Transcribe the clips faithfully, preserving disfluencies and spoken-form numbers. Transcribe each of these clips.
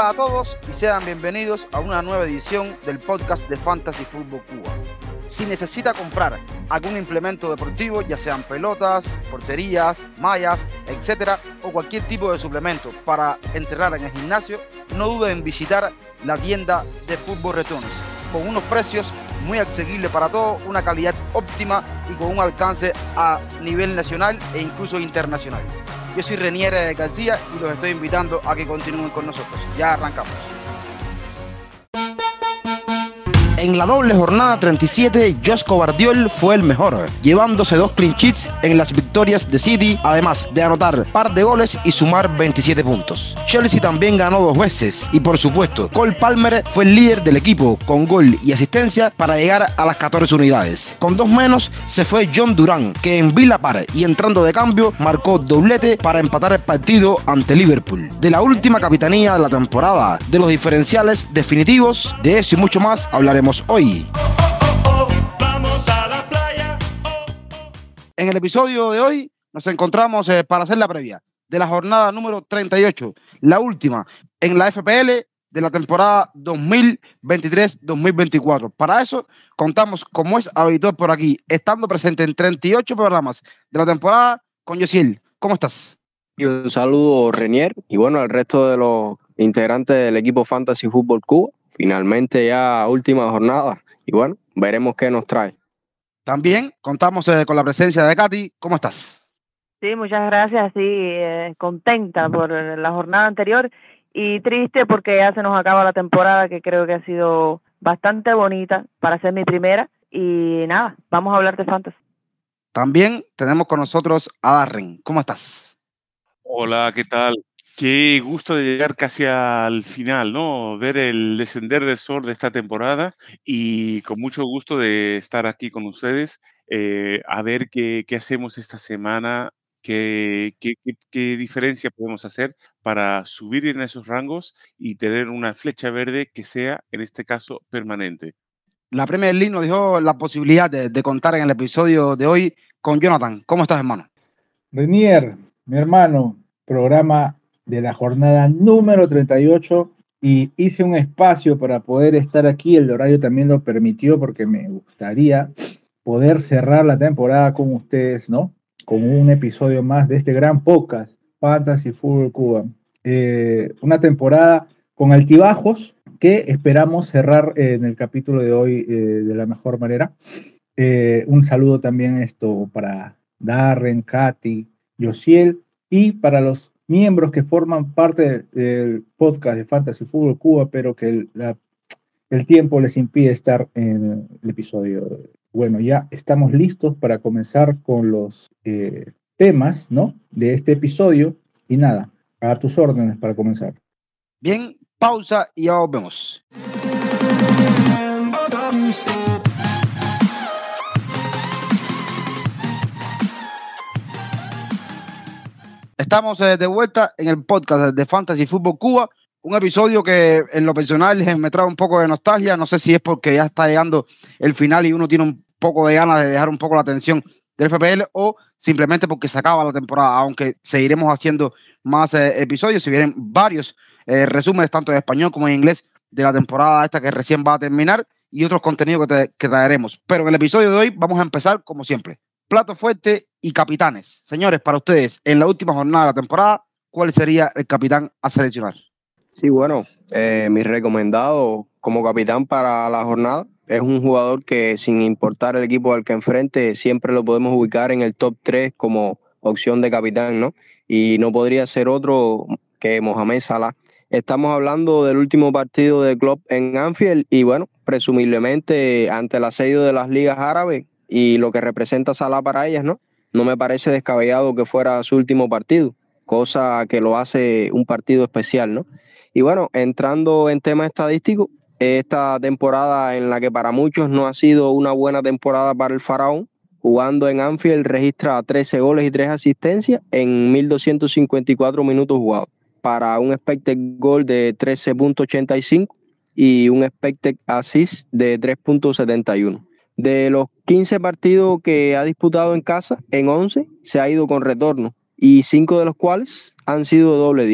Hola a todos y sean bienvenidos a una nueva edición del podcast de Fantasy Fútbol Cuba. Si necesita comprar algún implemento deportivo, ya sean pelotas, porterías, mallas, etcétera, o cualquier tipo de suplemento para entrenar en el gimnasio, no duden en visitar la tienda de Fútbol Returns, con unos precios muy asequibles para todos, una calidad óptima y con un alcance a nivel nacional e incluso internacional. Yo soy Renier García y los estoy invitando a que continúen con nosotros. Ya arrancamos. En la doble jornada treinta y siete, Josko Gvardiol fue el mejor, llevándose dos clean sheets en las victorias de City, además de anotar par de goles y sumar veintisiete puntos. Chelsea también ganó dos veces y, por supuesto, Cole Palmer fue el líder del equipo con gol y asistencia para llegar a las catorce unidades. Con dos menos se fue John Duran, que en Villa Park y entrando de cambio marcó doblete para empatar el partido ante Liverpool. De la última capitanía de la temporada, de los diferenciales definitivos, de eso y mucho más hablaremos hoy. En el episodio de hoy nos encontramos eh, para hacer la previa de la jornada número treinta y ocho, la última en la F P L de la temporada dos mil veintitrés dos mil veinticuatro. Para eso contamos, como es habitual por aquí, estando presente en treinta y ocho programas de la temporada, con Yosiel. ¿Cómo estás? Y un saludo, Renier, y bueno, al resto de los integrantes del equipo Fantasy Fútbol Cuba. Finalmente ya última jornada y bueno, veremos qué nos trae. También contamos eh, con la presencia de Katy. ¿Cómo estás? Sí, muchas gracias. Sí, eh, contenta por la jornada anterior y triste porque ya se nos acaba la temporada, que creo que ha sido bastante bonita para ser mi primera. Y nada, vamos a hablar de Fantasy. También tenemos con nosotros a Darren. ¿Cómo estás? Hola, ¿qué tal? Qué gusto de llegar casi al final, ¿no? Ver el descender del sol de esta temporada y con mucho gusto de estar aquí con ustedes, eh, a ver qué, qué hacemos esta semana, qué, qué, qué- qué diferencia podemos hacer para subir en esos rangos y tener una flecha verde que sea, en este caso, permanente. La Premier League nos dio la posibilidad de, de contar en el episodio de hoy con Jonathan. ¿Cómo estás, hermano? Renier, mi hermano, programa de la jornada número treinta y ocho y hice un espacio para poder estar aquí, el horario también lo permitió porque me gustaría poder cerrar la temporada con ustedes, ¿no? Con un episodio más de este gran podcast, Fantasy Fútbol Cuba. Eh, una temporada con altibajos que esperamos cerrar eh, en el capítulo de hoy eh, de la mejor manera. Eh, un saludo también esto para Darren, Katy, Yosiel y para los miembros que forman parte del podcast de Fantasy Fútbol Cuba, pero que el, la, el tiempo les impide estar en el episodio. Bueno, ya estamos listos para comenzar con los eh, temas, ¿no?, de este episodio y nada, a tus órdenes para comenzar. Bien, pausa y ya volvemos. Estamos eh, de vuelta en el podcast de Fantasy Fútbol Cuba, un episodio que en lo personal eh, me trae un poco de nostalgia. No sé si es porque ya está llegando el final y uno tiene un poco de ganas de dejar un poco la atención del F P L o simplemente porque se acaba la temporada, aunque seguiremos haciendo más eh, episodios, si vienen varios eh, resúmenes tanto en español como en inglés de la temporada esta que recién va a terminar y otros contenidos que, te, que traeremos. Pero en el episodio de hoy vamos a empezar como siempre. Plato fuerte y capitanes. Señores, para ustedes, en la última jornada de la temporada, ¿cuál sería el capitán a seleccionar? Sí, bueno, eh, mi recomendado como capitán para la jornada es un jugador que, sin importar el equipo al que enfrente, siempre lo podemos ubicar en el top tres como opción de capitán, ¿no? Y no podría ser otro que Mohamed Salah. Estamos hablando del último partido de Klopp en Anfield y, bueno, presumiblemente ante el asedio de las ligas árabes y lo que representa Salah para ellas, ¿no? No me parece descabellado que fuera su último partido, cosa que lo hace un partido especial, ¿no? Y bueno, entrando en tema estadístico, esta temporada en la que para muchos no ha sido una buena temporada para el Faraón, jugando en Anfield registra trece goles y tres asistencias en mil doscientos cincuenta y cuatro minutos jugados, para un expected goal de trece punto ochenta y cinco y un expected assist de tres punto setenta y uno. De los quince partidos que ha disputado en casa, en once se ha ido con retorno y cinco de los cuales han sido de doble dígito.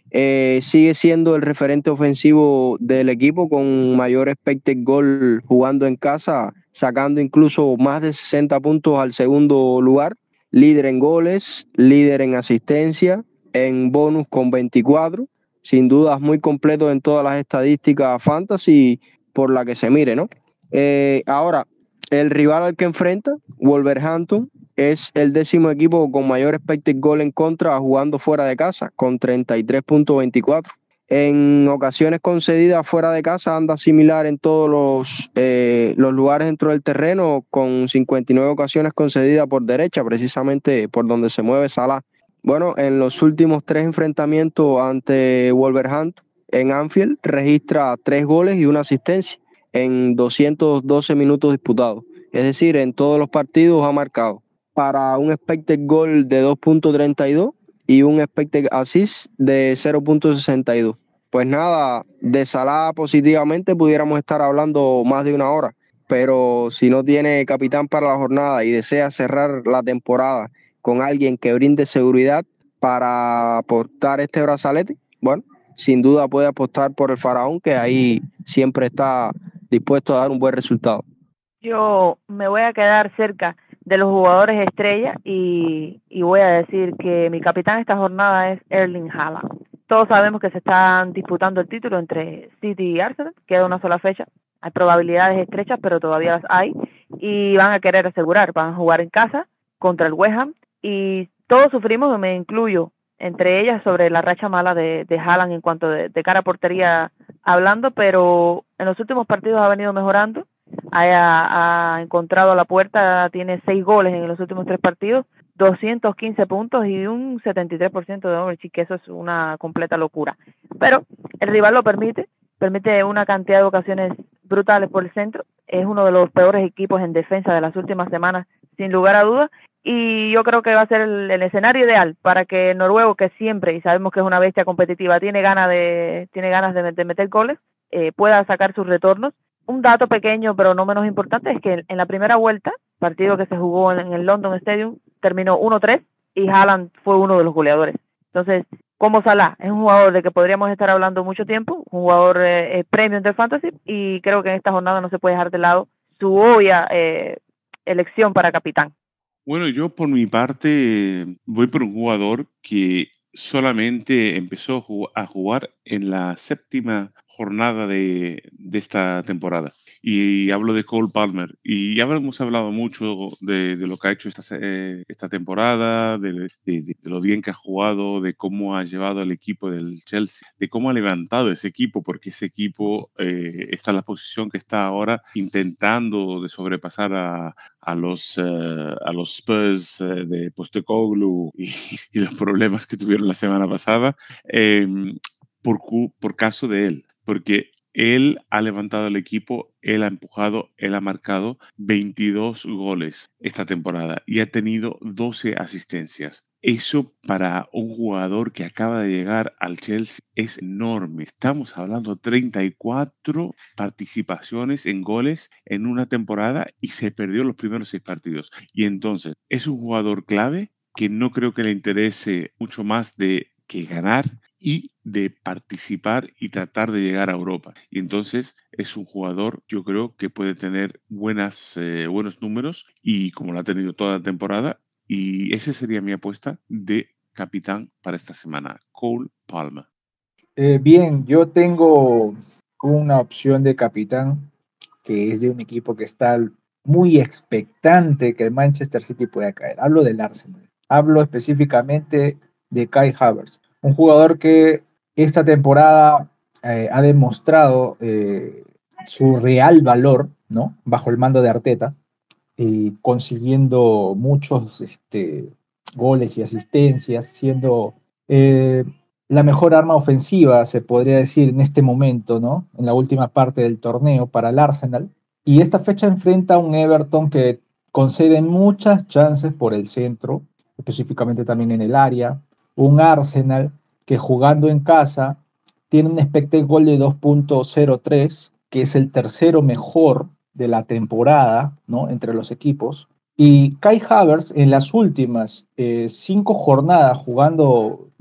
Eh, sigue siendo el referente ofensivo del equipo con mayor expected goal jugando en casa, sacando incluso más de sesenta puntos al segundo lugar. Líder en goles, líder en asistencia, en bonus con veinticuatro. Sin dudas muy completo en todas las estadísticas fantasy por la que se mire, ¿no? Eh, ahora, el rival al que enfrenta, Wolverhampton, es el décimo equipo con mayor expected goal en contra jugando fuera de casa, con treinta y tres punto veinticuatro. En ocasiones concedidas fuera de casa anda similar en todos los, eh, los lugares dentro del terreno, con cincuenta y nueve ocasiones concedidas por derecha, precisamente por donde se mueve Salah. Bueno, en los últimos tres enfrentamientos ante Wolverhampton en Anfield registra tres goles y una asistencia en doscientos doce minutos disputados. Es decir, en todos los partidos ha marcado para un expected goal de dos punto treinta y dos y un expected assist de cero punto sesenta y dos. Pues nada, de Salah positivamente pudiéramos estar hablando más de una hora, pero si no tiene capitán para la jornada y desea cerrar la temporada con alguien que brinde seguridad para aportar este brazalete, bueno, sin duda puede apostar por el Faraón, que ahí siempre está dispuesto a dar un buen resultado. Yo me voy a quedar cerca de los jugadores estrella y, y voy a decir que mi capitán esta jornada es Erling Haaland. Todos sabemos que se están disputando el título entre City y Arsenal, queda una sola fecha, hay probabilidades estrechas pero todavía las hay y van a querer asegurar, van a jugar en casa contra el West Ham y todos sufrimos, me incluyo entre ellas, sobre la racha mala de, de Haaland en cuanto de, de cara a portería hablando, pero en los últimos partidos ha venido mejorando, ha, ha encontrado la puerta, tiene seis goles en los últimos tres partidos, doscientos quince puntos y un setenta y tres por ciento de overachiever, que eso es una completa locura. Pero el rival lo permite, permite una cantidad de ocasiones brutales por el centro, es uno de los peores equipos en defensa de las últimas semanas, sin lugar a dudas, y yo creo que va a ser el, el escenario ideal para que el noruego, que siempre, y sabemos que es una bestia competitiva, tiene ganas de, tiene ganas de, de meter goles, eh, pueda sacar sus retornos. Un dato pequeño, pero no menos importante, es que en la primera vuelta, partido que se jugó en el London Stadium, terminó uno tres y Haaland fue uno de los goleadores. Entonces, como Salah, es un jugador de que podríamos estar hablando mucho tiempo, un jugador eh, premium del fantasy, y creo que en esta jornada no se puede dejar de lado su obvia eh, elección para capitán. Bueno, yo por mi parte voy por un jugador que solamente empezó a jugar en la séptima jornada de, de esta temporada. Y hablo de Cole Palmer. Y ya hemos hablado mucho de, de lo que ha hecho esta, eh, esta temporada, de, de, de, lo bien que ha jugado, de cómo ha llevado al equipo del Chelsea, de cómo ha levantado ese equipo, porque ese equipo eh, está en la posición que está ahora, intentando de sobrepasar a, a, los, uh, a los Spurs uh, de Postecoglou y, y los problemas que tuvieron la semana pasada, eh, por, por caso de él. Porque él ha levantado el equipo, él ha empujado, él ha marcado veintidós goles esta temporada y ha tenido doce asistencias. Eso para un jugador que acaba de llegar al Chelsea es enorme. Estamos hablando de treinta y cuatro participaciones en goles en una temporada y se perdió los primeros seis partidos. Y entonces es un jugador clave que no creo que le interese mucho más de que ganar y de participar y tratar de llegar a Europa. Y entonces es un jugador, yo creo, que puede tener buenas, eh, buenos números y como lo ha tenido toda la temporada. Y esa sería mi apuesta de capitán para esta semana, Cole Palmer. Eh, bien, yo tengo una opción de capitán que es de un equipo que está muy expectante que el Manchester City pueda caer. Hablo del Arsenal. Hablo específicamente de Kai Havertz, un jugador que esta temporada eh, ha demostrado eh, su real valor, ¿no? Bajo el mando de Arteta, y consiguiendo muchos este, goles y asistencias, siendo eh, la mejor arma ofensiva, se podría decir, en este momento, ¿no? En la última parte del torneo para el Arsenal. Y esta fecha enfrenta a un Everton que concede muchas chances por el centro, específicamente también en el área. Un Arsenal que jugando en casa tiene un expected goal de dos punto cero tres, que es el tercero mejor de la temporada, ¿no? Entre los equipos. Y Kai Havertz en las últimas eh, cinco jornadas jugando, ¿no?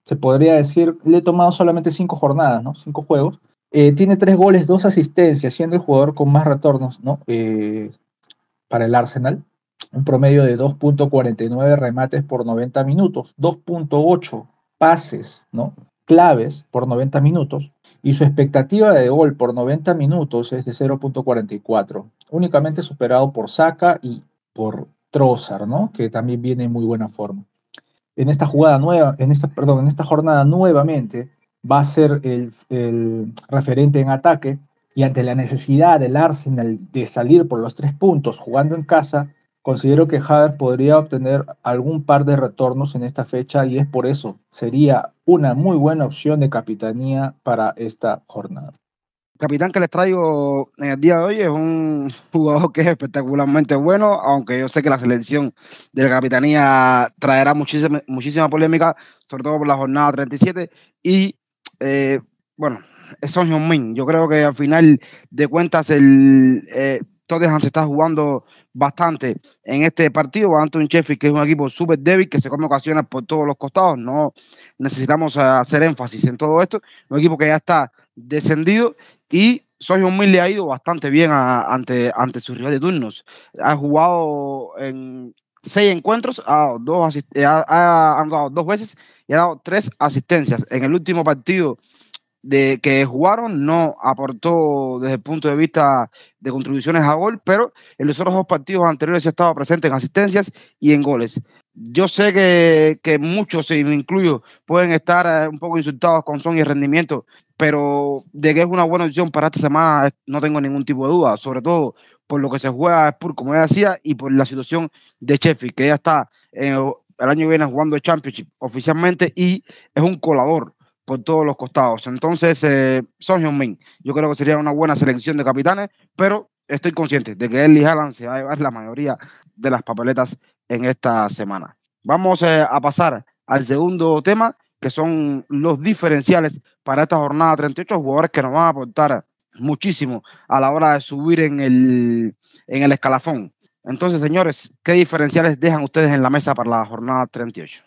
se podría decir, le he tomado solamente cinco jornadas, ¿no? Cinco juegos. Eh, tiene tres goles, dos asistencias, siendo el jugador con más retornos, ¿no? Eh, para el Arsenal. Un promedio de dos punto cuarenta y nueve remates por noventa minutos, dos punto ocho pases, ¿no? Claves por noventa minutos, y su expectativa de gol por noventa minutos es de cero punto cuarenta y cuatro, únicamente superado por Saka y por Trossard, ¿no? Que también viene en muy buena forma. En esta jugada nueva, en esta, perdón, en esta jornada nuevamente va a ser el, el referente en ataque, y ante la necesidad del Arsenal de salir por los tres puntos jugando en casa, considero que Havertz podría obtener algún par de retornos en esta fecha, y es por eso sería una muy buena opción de capitanía para esta jornada. El capitán que les traigo en el día de hoy es un jugador que es espectacularmente bueno, aunque yo sé que la selección de la capitanía traerá muchísima, muchísima polémica, sobre todo por la jornada treinta y siete. Y eh, bueno, es Son Heung-min. Yo creo que al final de cuentas el eh, Tottenham se está jugando bastante en este partido ante un Sheffield que es un equipo súper débil, que se come ocasiones por todos los costados. No necesitamos hacer énfasis en todo esto. Un equipo que ya está descendido, y Son Heung-min le ha ido bastante bien a, ante, ante su rival de turnos. Ha jugado en seis encuentros, ha dado dos, ha, ha, ha dado dos veces y ha dado tres asistencias. En el último partido de que jugaron no aportó desde el punto de vista de contribuciones a gol, pero en los otros dos partidos anteriores sí ha estado presente en asistencias y en goles. Yo sé que, que muchos, y me incluyo, pueden estar un poco insultados con Son y el rendimiento, pero de que es una buena opción para esta semana no tengo ningún tipo de duda, sobre todo por lo que se juega Spurs, como ya decía, y por la situación de Sheffield, que ya está eh, el año que viene jugando el Championship oficialmente y es un colador por todos los costados. Entonces, eh, Son Heung-min, yo creo que sería una buena selección de capitanes, pero estoy consciente de que Erling Haaland se va a llevar la mayoría de las papeletas en esta semana. Vamos eh, a pasar al segundo tema, que son los diferenciales para esta jornada treinta y ocho, jugadores que nos van a aportar muchísimo a la hora de subir en el, en el escalafón. Entonces, señores, ¿qué diferenciales dejan ustedes en la mesa para la jornada treinta y ocho?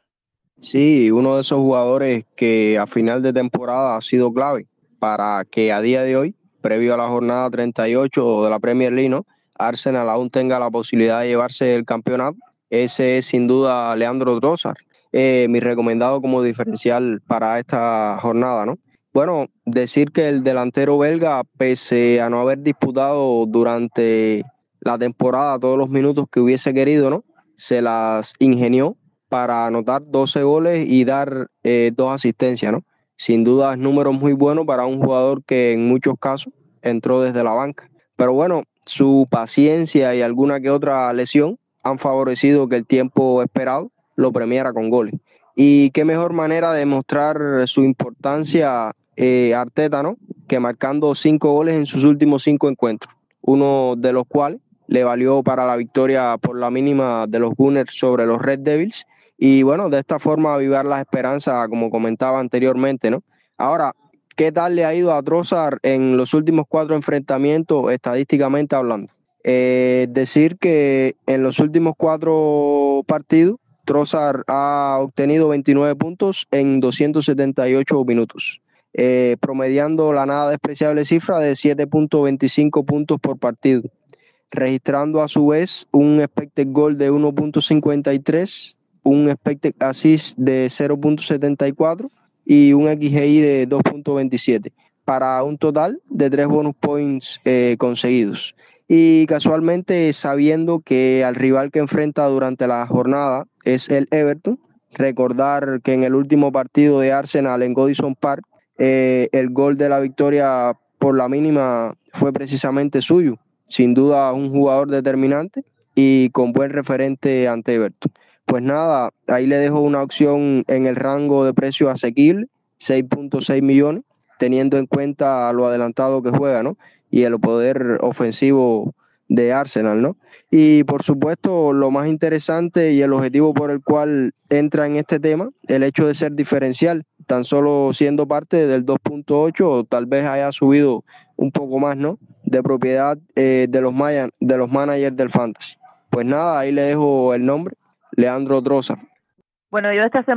Sí, uno de esos jugadores que a final de temporada ha sido clave para que a día de hoy, previo a la jornada treinta y ocho de la Premier League, ¿no?, Arsenal aún tenga la posibilidad de llevarse el campeonato. Ese es sin duda Leandro Trossard, eh, mi recomendado como diferencial para esta jornada, ¿no? Bueno, decir que el delantero belga, pese a no haber disputado durante la temporada todos los minutos que hubiese querido, ¿no?, se las ingenió para anotar doce goles y dar eh, dos asistencias, ¿no? Sin duda es números muy buenos para un jugador que en muchos casos entró desde la banca. Pero bueno, su paciencia y alguna que otra lesión han favorecido que el tiempo esperado lo premiara con goles. Y qué mejor manera de mostrar su importancia eh, Arteta, ¿no?, que marcando cinco goles en sus últimos cinco encuentros, uno de los cuales le valió para la victoria por la mínima de los Gunners sobre los Red Devils. Y bueno, de esta forma avivar las esperanzas, como comentaba anteriormente, ¿no? Ahora, ¿qué tal le ha ido a Trossard en los últimos cuatro enfrentamientos, estadísticamente hablando? Eh, decir que en los últimos cuatro partidos, Trossard ha obtenido veintinueve puntos en doscientos setenta y ocho minutos, eh, promediando la nada despreciable cifra de siete punto veinticinco puntos por partido, registrando a su vez un expected goal de uno punto cincuenta y tres, un expected assist de cero punto setenta y cuatro y un X G I de dos punto veintisiete, para un total de tres bonus points eh, conseguidos. Y casualmente, sabiendo que al rival que enfrenta durante la jornada es el Everton, recordar que en el último partido de Arsenal en Goodison Park, eh, el gol de la victoria por la mínima fue precisamente suyo. Sin duda un jugador determinante y con buen referente ante Everton. Pues nada, ahí le dejo una opción en el rango de precio asequible, seis punto seis millones, teniendo en cuenta lo adelantado que juega, ¿no?, y el poder ofensivo de Arsenal, ¿no? Y por supuesto, lo más interesante y el objetivo por el cual entra en este tema, el hecho de ser diferencial, tan solo siendo parte del dos punto ocho, o tal vez haya subido un poco más, ¿no?, de propiedad eh, de los Mayan, de los managers del Fantasy. Pues nada, ahí le dejo el nombre, Leandro Trossard. Bueno, yo esta semana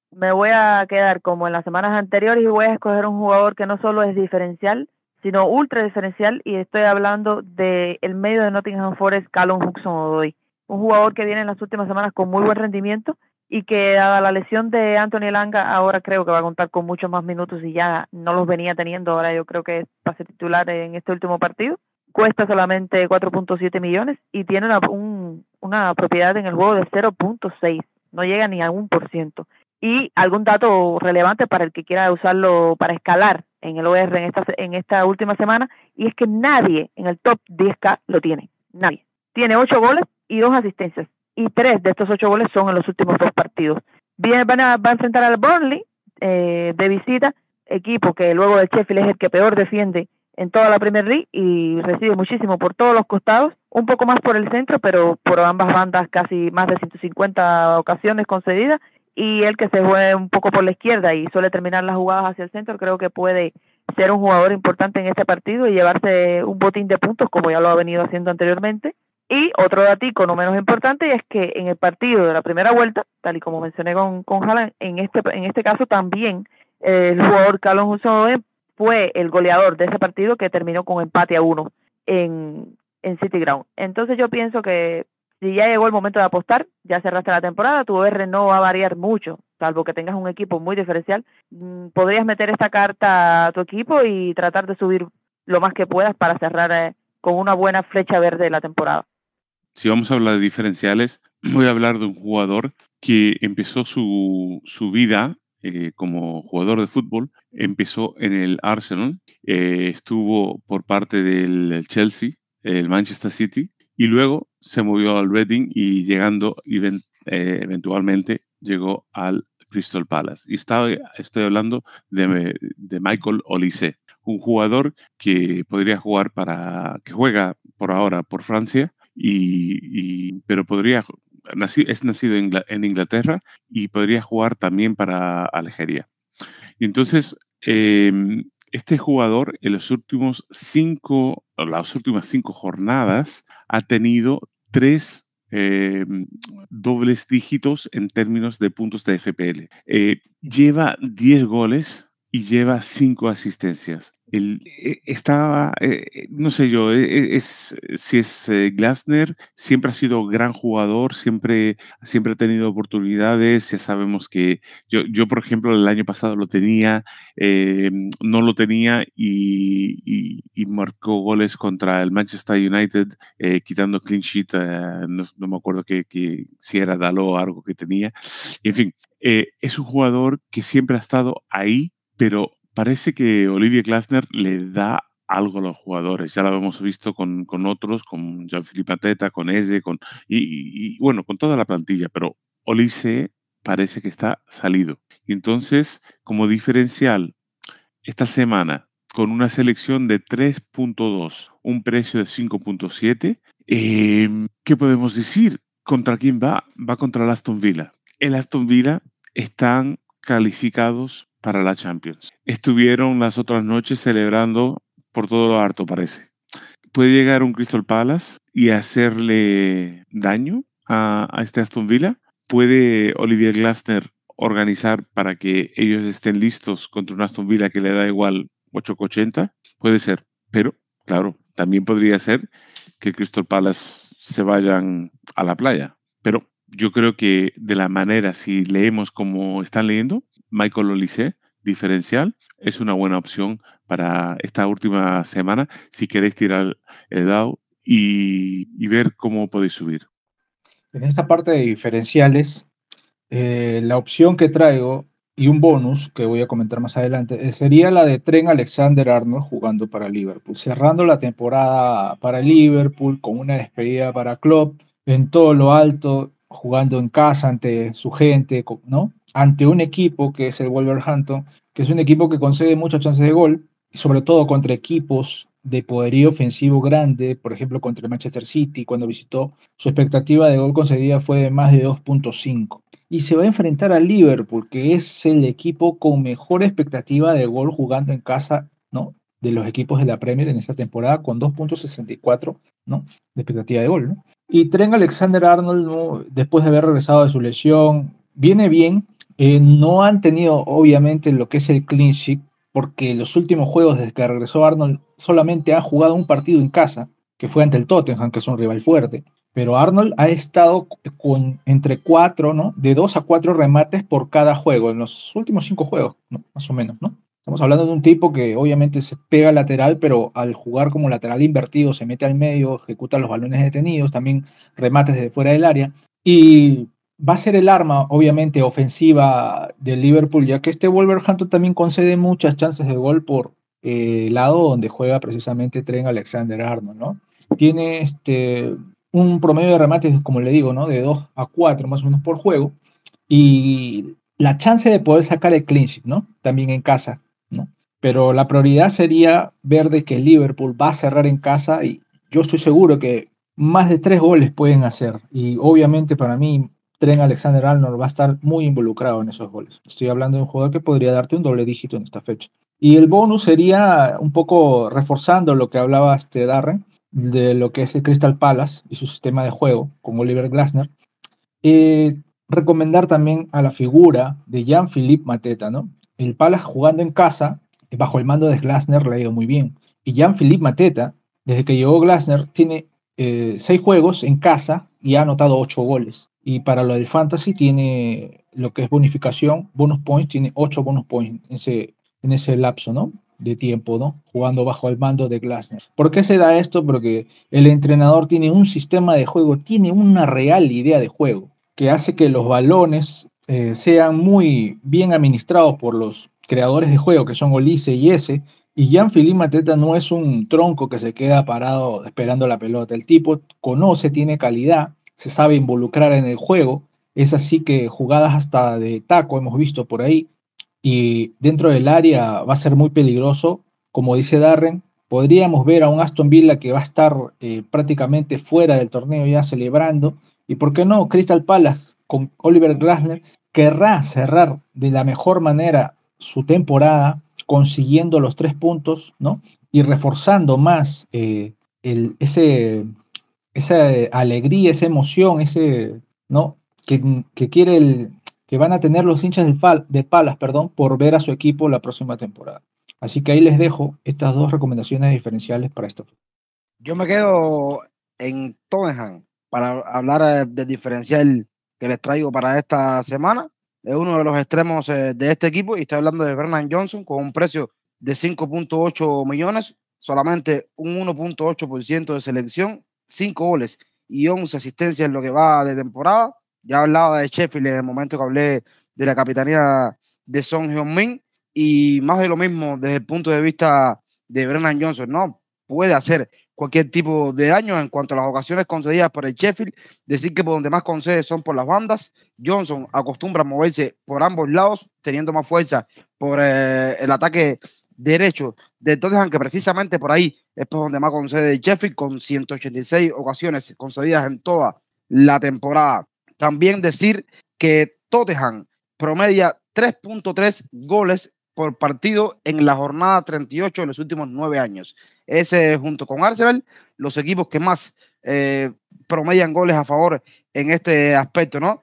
me voy a quedar como en las semanas anteriores y voy a escoger un jugador que no solo es diferencial, sino ultra diferencial, y estoy hablando del el medio de Nottingham Forest, Callum Hudson-Odoi, un jugador que viene en las últimas semanas con muy buen rendimiento y que, dada la lesión de Anthony Elanga, ahora creo que va a contar con muchos más minutos y ya no los venía teniendo. Ahora yo creo que va a ser titular en este último partido. Cuesta solamente cuatro punto siete millones y tiene una, un, una propiedad en el juego de cero punto seis, no llega ni a un por ciento. Y algún dato relevante para el que quiera usarlo para escalar en el O R en esta, en esta última semana, y es que nadie en el top diez K lo tiene, nadie. Tiene ocho goles y dos asistencias, y tres de estos ocho goles son en los últimos dos partidos. Viene, van a, va a enfrentar al Burnley eh, de visita, equipo que luego del Sheffield es el que peor defiende en toda la Premier League y recibe muchísimo por todos los costados, un poco más por el centro, pero por ambas bandas casi más de ciento cincuenta ocasiones concedidas, y el que se juegue un poco por la izquierda y suele terminar las jugadas hacia el centro, creo que puede ser un jugador importante en este partido y llevarse un botín de puntos, como ya lo ha venido haciendo anteriormente. Y otro datico no menos importante es que en el partido de la primera vuelta, tal y como mencioné con, con Haaland, en este, en este caso también eh, el jugador Callum Hudson-Odoi fue el goleador de ese partido, que terminó con empate a uno en, en City Ground. Entonces yo pienso que si ya llegó el momento de apostar, ya cerraste la temporada, tu O R no va a variar mucho, salvo que tengas un equipo muy diferencial. Podrías meter esta carta a tu equipo y tratar de subir lo más que puedas para cerrar eh, con una buena flecha verde la temporada. Si vamos a hablar de diferenciales, voy a hablar de un jugador que empezó su, su vida eh, como jugador de fútbol. Empezó en el Arsenal, eh, estuvo por parte del Chelsea, el Manchester City, y luego se movió al Reading y llegando event, eh, eventualmente llegó al Crystal Palace. Y estaba, estoy hablando de, de Michael Olise, un jugador que podría jugar para, que juega por ahora por Francia, y, y pero podría, nací, es nacido en, en Inglaterra y podría jugar también para Algeria. Y entonces, eh, este jugador en los últimos cinco, las últimas cinco jornadas ha tenido tres eh, dobles dígitos en términos de puntos de F P L. Eh, lleva diez goles y lleva cinco asistencias. El, eh, estaba, eh, no sé yo, eh, es, si es eh, Glasner, siempre ha sido gran jugador, siempre, siempre ha tenido oportunidades. Ya sabemos que yo, yo por ejemplo, el año pasado lo tenía, eh, no lo tenía y, y, y marcó goles contra el Manchester United, eh, quitando clean sheet, eh, no, no me acuerdo que, que, si era Dalot o algo que tenía. En fin, eh, es un jugador que siempre ha estado ahí, pero parece que Olivier Glasner le da algo a los jugadores. Ya lo hemos visto con, con otros, con Jean-Philippe Mateta, con Eze, con, y, y, y bueno, con toda la plantilla, pero Olise parece que está salido. Y entonces, como diferencial, esta semana, con una selección de tres punto dos, un precio de cinco punto siete, eh, ¿qué podemos decir? ¿Contra quién va? Va contra el Aston Villa. El Aston Villa están calificados para la Champions. Estuvieron las otras noches celebrando por todo lo harto, parece. ¿Puede llegar un Crystal Palace y hacerle daño a, a este Aston Villa? ¿Puede Olivier Glasner organizar para que ellos estén listos contra un Aston Villa que le da igual ocho ochenta? Puede ser, pero claro, también podría ser que Crystal Palace se vayan a la playa. Pero yo creo que de la manera, si leemos como están leyendo, Michael Olise, diferencial, es una buena opción para esta última semana si queréis tirar el dado y, y ver cómo podéis subir. En esta parte de diferenciales, eh, la opción que traigo y un bonus que voy a comentar más adelante eh, sería la de Trent Alexander-Arnold jugando para Liverpool, cerrando la temporada para Liverpool con una despedida para Klopp en todo lo alto, jugando en casa ante su gente, ¿no? Ante un equipo que es el Wolverhampton, que es un equipo que concede muchas chances de gol, y sobre todo contra equipos de poderío ofensivo grande, por ejemplo contra el Manchester City, cuando visitó, su expectativa de gol concedida fue de más de dos punto cinco. Y se va a enfrentar a Liverpool, que es el equipo con mejor expectativa de gol jugando en casa, ¿no?, de los equipos de la Premier en esta temporada, con dos punto sesenta y cuatro, ¿no?, de expectativa de gol, ¿no? Y Trent Alexander-Arnold, ¿no?, después de haber regresado de su lesión, viene bien, Eh, no han tenido, obviamente, lo que es el clean sheet, porque los últimos juegos desde que regresó Arnold solamente ha jugado un partido en casa, que fue ante el Tottenham, que es un rival fuerte. Pero Arnold ha estado con entre cuatro, ¿no? De dos a cuatro remates por cada juego, en los últimos cinco juegos, ¿no? Más o menos, ¿no? Estamos hablando de un tipo que obviamente se pega lateral, pero al jugar como lateral invertido, se mete al medio, ejecuta los balones detenidos, también remates desde fuera del área. Y va a ser el arma, obviamente, ofensiva del Liverpool, ya que este Wolverhampton también concede muchas chances de gol por eh, el lado donde juega precisamente Trent Alexander-Arnold, ¿no? Tiene este, un promedio de remates, como le digo, ¿no? De dos a cuatro más o menos por juego, y la chance de poder sacar el clean sheet, ¿no? También en casa, ¿no? Pero la prioridad sería ver de que el Liverpool va a cerrar en casa y yo estoy seguro que más de tres goles pueden hacer. Y obviamente para mí Trent Alexander-Arnold va a estar muy involucrado en esos goles. Estoy hablando de un jugador que podría darte un doble dígito en esta fecha. Y el bonus sería un poco reforzando lo que hablaba este Darren, de lo que es el Crystal Palace y su sistema de juego con Oliver Glasner. Eh, recomendar también a la figura de Jean-Philippe Mateta, ¿no? El Palace jugando en casa, bajo el mando de Glasner, le ha ido muy bien. Y Jean-Philippe Mateta, desde que llegó Glasner, tiene eh, seis juegos en casa y ha anotado ocho goles. Y para lo del fantasy tiene lo que es bonificación, bonus points, tiene ocho bonus points en ese, en ese lapso, ¿no? De tiempo, ¿no? Jugando bajo el mando de Glasner. ¿Por qué se da esto? Porque el entrenador tiene un sistema de juego, tiene una real idea de juego que hace que los balones eh, sean muy bien administrados por los creadores de juego, que son Olise y ese, y Jean-Philippe Mateta no es un tronco que se queda parado esperando la pelota. El tipo conoce, tiene calidad, se sabe involucrar en el juego. Es así que jugadas hasta de taco hemos visto por ahí, y dentro del área va a ser muy peligroso. Como dice Darren, podríamos ver a un Aston Villa que va a estar eh, prácticamente fuera del torneo ya celebrando. Y por qué no, Crystal Palace con Oliver Glasner querrá cerrar de la mejor manera su temporada consiguiendo los tres puntos, ¿no? Y reforzando más eh, el, ese, esa alegría, esa emoción, ese, ¿no? Que, que quiere el, que van a tener los hinchas de, Pal, de Palas, perdón, por ver a su equipo la próxima temporada. Así que ahí les dejo estas dos recomendaciones diferenciales para esto. Yo me quedo en Tottenham para hablar del diferencial que les traigo para esta semana. Es uno de los extremos eh, de este equipo y estoy hablando de Brennan Johnson con un precio de cinco punto ocho millones, solamente un uno punto ocho por ciento de selección, cinco goles y once asistencias en lo que va de temporada. Ya hablaba de Sheffield en el momento que hablé de la capitanía de Son Heung-min y más de lo mismo desde el punto de vista de Brennan Johnson, ¿no? Puede hacer cualquier tipo de daño en cuanto a las ocasiones concedidas por el Sheffield. Decir que por donde más concede son por las bandas. Johnson acostumbra a moverse por ambos lados, teniendo más fuerza por eh, el ataque derecho de Tottenham, que precisamente por ahí es por donde más concede el Sheffield, con ciento ochenta y seis ocasiones concedidas en toda la temporada. También decir que Tottenham promedia tres punto tres goles por partido en la jornada treinta y ocho de los últimos nueve años. Ese, junto con Arsenal, los equipos que más eh, promedian goles a favor en este aspecto, ¿no?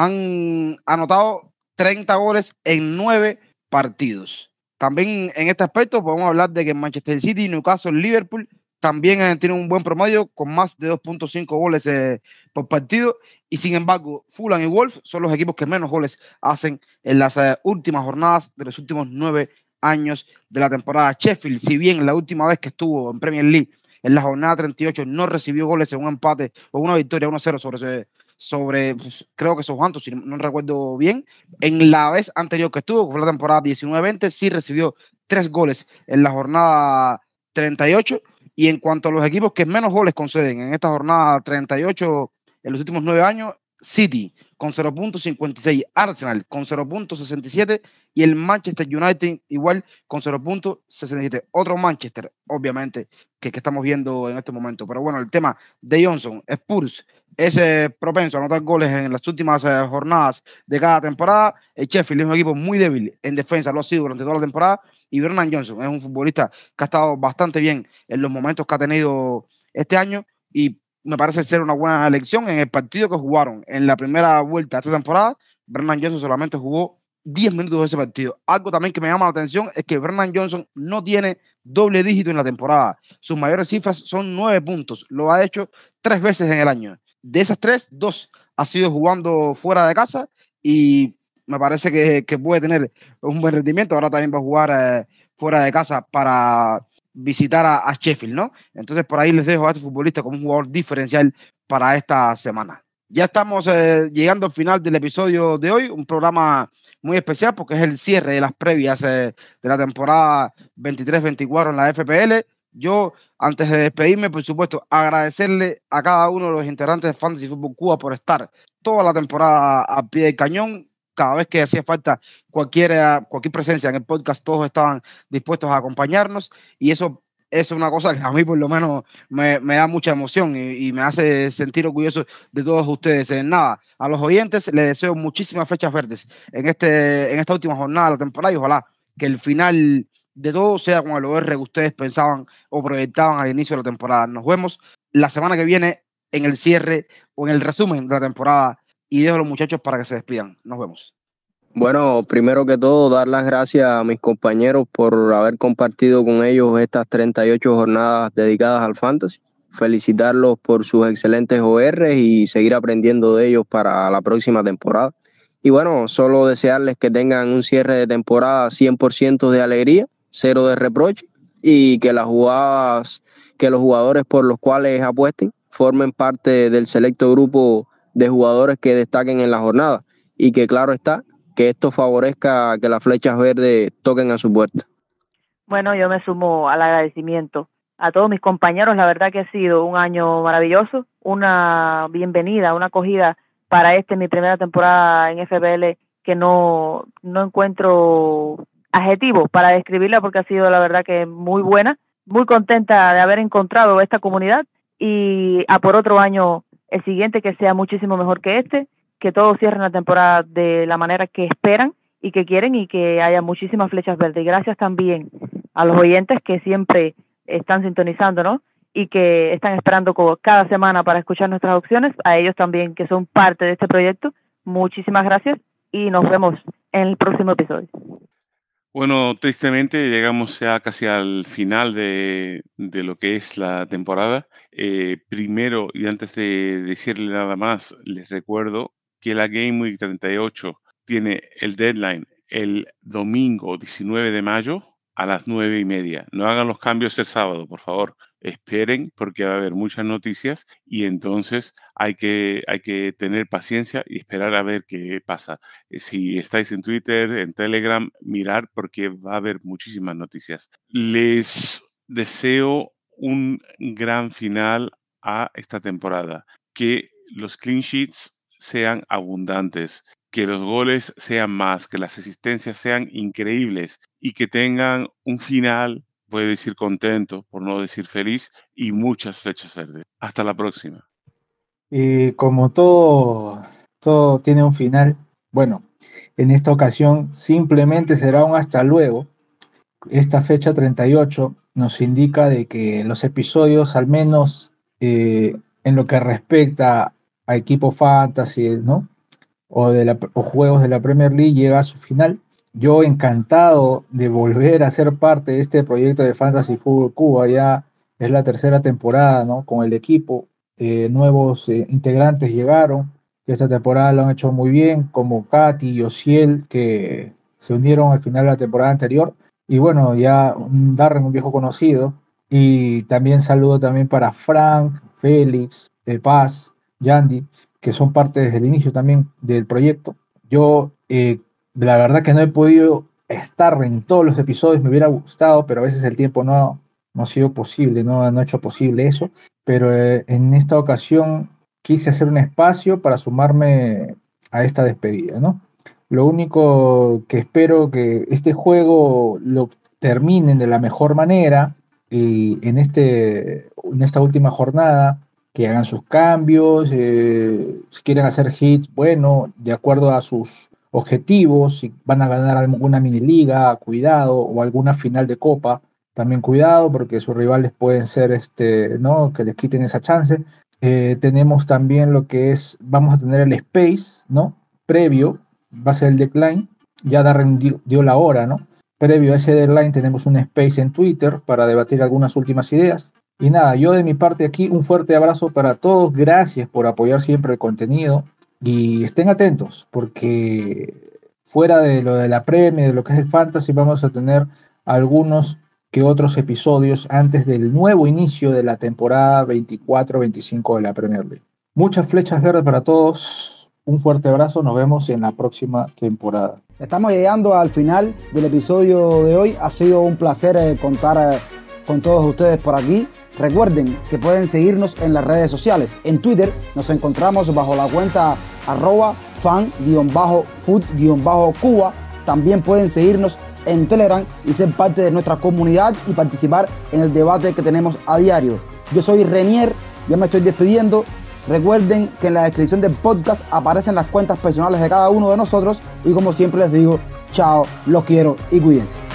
Han anotado treinta goles en nueve partidos. También en este aspecto podemos hablar de que Manchester City, Newcastle, Liverpool también eh, tienen un buen promedio con más de dos punto cinco goles eh, por partido, y sin embargo Fulham y Wolves son los equipos que menos goles hacen en las eh, últimas jornadas de los últimos nueve años de la temporada. Sheffield, si bien la última vez que estuvo en Premier League en la jornada treinta y ocho no recibió goles en un empate o una victoria uno cero sobre, sobre pues, creo que Southampton, si no, no recuerdo bien, en la vez anterior que estuvo, que fue la temporada diecinueve veinte, sí recibió tres goles en la jornada treinta y ocho. Y en cuanto a los equipos que menos goles conceden en esta jornada treinta y ocho en los últimos nueve años, City con cero punto cincuenta y seis, Arsenal con cero punto sesenta y siete y el Manchester United igual con cero punto sesenta y siete. Otro Manchester, obviamente, que, que estamos viendo en este momento. Pero bueno, el tema de Johnson, Spurs, es eh, propenso a anotar goles en las últimas eh, jornadas de cada temporada. El Sheffield es un equipo muy débil en defensa, lo ha sido durante toda la temporada. Y Brennan Johnson es un futbolista que ha estado bastante bien en los momentos que ha tenido este año y me parece ser una buena elección. En el partido que jugaron en la primera vuelta de esta temporada, Brennan Johnson solamente jugó diez minutos de ese partido. Algo también que me llama la atención es que Brennan Johnson no tiene doble dígito en la temporada. Sus mayores cifras son nueve puntos. Lo ha hecho tres veces en el año. De esas tres, dos ha sido jugando fuera de casa y me parece que, que puede tener un buen rendimiento. Ahora también va a jugar eh, fuera de casa para visitar a, a Sheffield, ¿no? Entonces por ahí les dejo a este futbolista como un jugador diferencial para esta semana. Ya estamos eh, llegando al final del episodio de hoy, un programa muy especial porque es el cierre de las previas eh, de la temporada veintitrés veinticuatro en la F P L. Yo, antes de despedirme, por supuesto, agradecerle a cada uno de los integrantes de Fantasy Football Cuba por estar toda la temporada a pie del cañón. Cada vez que hacía falta cualquier, cualquier presencia en el podcast, todos estaban dispuestos a acompañarnos y eso es una cosa que a mí por lo menos me, me da mucha emoción y, y me hace sentir orgulloso de todos ustedes. En nada, a los oyentes les deseo muchísimas flechas verdes en, este, en esta última jornada de la temporada y ojalá que el final de todo sea con el O R que ustedes pensaban o proyectaban al inicio de la temporada. Nos vemos la semana que viene en el cierre o en el resumen de la temporada y dejo a los muchachos para que se despidan. Nos vemos. Bueno, primero que todo, dar las gracias a mis compañeros por haber compartido con ellos estas treinta y ocho jornadas dedicadas al Fantasy. Felicitarlos por sus excelentes O R y seguir aprendiendo de ellos para la próxima temporada. Y bueno, solo desearles que tengan un cierre de temporada cien por ciento de alegría, cero de reproche, y que las jugadas, que los jugadores por los cuales apuesten formen parte del selecto grupo de jugadores que destaquen en la jornada y que, claro está, que esto favorezca que las flechas verdes toquen a su puerta. Bueno, yo me sumo al agradecimiento a todos mis compañeros. La verdad que ha sido un año maravilloso, una bienvenida, una acogida para este, mi primera temporada en F P L, que no, no encuentro adjetivos para describirla porque ha sido la verdad que muy buena, muy contenta de haber encontrado esta comunidad y a por otro año el siguiente que sea muchísimo mejor que este, que todos cierren la temporada de la manera que esperan y que quieren y que haya muchísimas flechas verdes. Y gracias también a los oyentes que siempre están sintonizando, ¿no? Y que están esperando cada semana para escuchar nuestras opciones. A ellos también que son parte de este proyecto. Muchísimas gracias y nos vemos en el próximo episodio. Bueno, tristemente llegamos ya casi al final de, de lo que es la temporada. Eh, primero, y antes de decirle nada más, les recuerdo que la Game Week treinta y ocho tiene el deadline el domingo diecinueve de mayo a las nueve y media. No hagan los cambios el sábado, por favor. Esperen porque va a haber muchas noticias y entonces hay que, hay que tener paciencia y esperar a ver qué pasa. Si estáis en Twitter, en Telegram, mirar porque va a haber muchísimas noticias. Les deseo un gran final a esta temporada. Que los clean sheets sean abundantes, que los goles sean más, que las asistencias sean increíbles y que tengan un final, puedo decir contento, por no decir feliz, y muchas flechas verdes. Hasta la próxima. Y como todo, todo tiene un final, bueno, en esta ocasión simplemente será un hasta luego. Esta fecha treinta y ocho nos indica de que los episodios, al menos eh, en lo que respecta a equipo fantasy, ¿no? O, de la, o juegos de la Premier League, llega a su final. Yo encantado de volver a ser parte de este proyecto de Fantasy Football Cuba. Ya es la tercera temporada, ¿no? Con el equipo, eh, nuevos eh, integrantes llegaron, que esta temporada lo han hecho muy bien, como Katy y Osiel, que se unieron al final de la temporada anterior. Y bueno, ya un Darren, un viejo conocido. Y también saludo también para Frank, Félix, eh, Paz, Yandy, que son parte desde el inicio también del proyecto. Yo, eh, la verdad que no he podido estar en todos los episodios, me hubiera gustado, pero a veces el tiempo no, no ha sido posible, no, no ha hecho posible eso. Pero eh, en esta ocasión quise hacer un espacio para sumarme a esta despedida, ¿no? Lo único que espero que este juego lo terminen de la mejor manera y en, este, en esta última jornada que hagan sus cambios, eh, si quieren hacer hits, bueno, de acuerdo a sus objetivos, si van a ganar alguna mini liga, cuidado, o alguna final de copa, también cuidado, porque sus rivales pueden ser, este, ¿no? Que les quiten esa chance. Eh, tenemos también lo que es, vamos a tener el space, ¿no? Previo, va a ser el decline, ya Darren dio, dio la hora, ¿no? Previo a ese deadline tenemos un space en Twitter para debatir algunas últimas ideas. Y nada, yo de mi parte aquí un fuerte abrazo para todos, gracias por apoyar siempre el contenido y estén atentos porque fuera de lo de la Premier, de lo que es el Fantasy, vamos a tener algunos que otros episodios antes del nuevo inicio de la temporada veinticuatro veinticinco de la Premier League. Muchas flechas verdes para todos, un fuerte abrazo, nos vemos en la próxima temporada. Estamos llegando al final del episodio de hoy, ha sido un placer eh, contar eh, con todos ustedes por aquí. Recuerden que pueden seguirnos en las redes sociales. En Twitter nos encontramos bajo la cuenta arroba fan-food-cuba. También pueden seguirnos en Telegram y ser parte de nuestra comunidad y participar en el debate que tenemos a diario. Yo soy Renier, ya me estoy despidiendo. Recuerden que en la descripción del podcast aparecen las cuentas personales de cada uno de nosotros y como siempre les digo, chao, los quiero y cuídense.